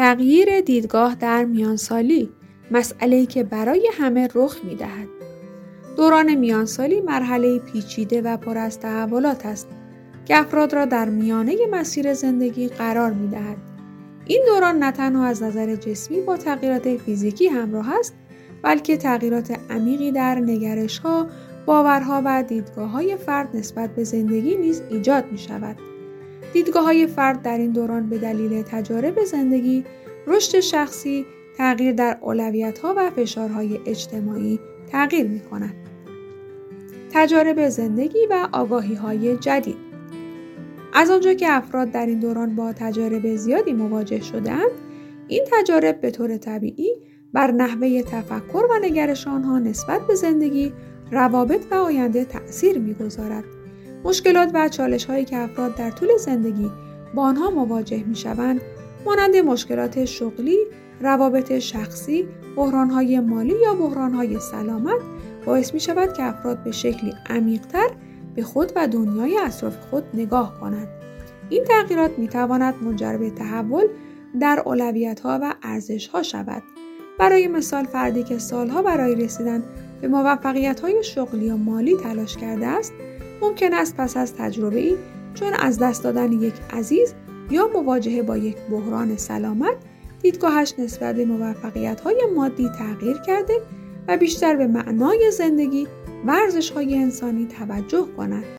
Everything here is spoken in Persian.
تغییر دیدگاه در میانسالی، مسئله‌ای که برای همه رخ می‌دهد. دوران میانسالی مرحله پیچیده و پر از تحولات است که افراد را در میانه مسیر زندگی قرار می‌دهد. این دوران نه تنها از نظر جسمی با تغییرات فیزیکی همراه است، بلکه تغییرات عمیقی در نگرش‌ها، باورها و دیدگاه‌های فرد نسبت به زندگی نیز ایجاد می‌شود. دیدگاه‌های فرد در این دوران به دلیل تجارب زندگی، رشد شخصی، تغییر در اولویت‌ها و فشارهای اجتماعی تغییر می‌کنند. تجارب زندگی و آگاهی‌های جدید. از آنجا که افراد در این دوران با تجارب زیادی مواجه شده‌اند، این تجارب به طور طبیعی بر نحوه تفکر و نگرش آنها نسبت به زندگی، روابط و آینده تأثیر می‌گذارد. مشکلات و چالش‌هایی که افراد در طول زندگی با آنها مواجه می‌شوند، مانند مشکلات شغلی، روابط شخصی، بحران‌های مالی یا بحران‌های سلامت، باعث می‌شود که افراد به شکلی عمیق‌تر به خود و دنیای اطراف خود نگاه کنند. این تغییرات می‌تواند منجر به تحول در اولویت‌ها و ارزش‌ها شود. برای مثال، فردی که سالها برای رسیدن به موفقیت‌های شغلی و مالی تلاش کرده است، ممکن است پس از تجربه‌ای چون از دست دادن یک عزیز یا مواجهه با یک بحران سلامت، دیدگاهش نسبت به موفقیت‌های مادی تغییر کرده و بیشتر به معنای زندگی و ارزش‌های انسانی توجه کند.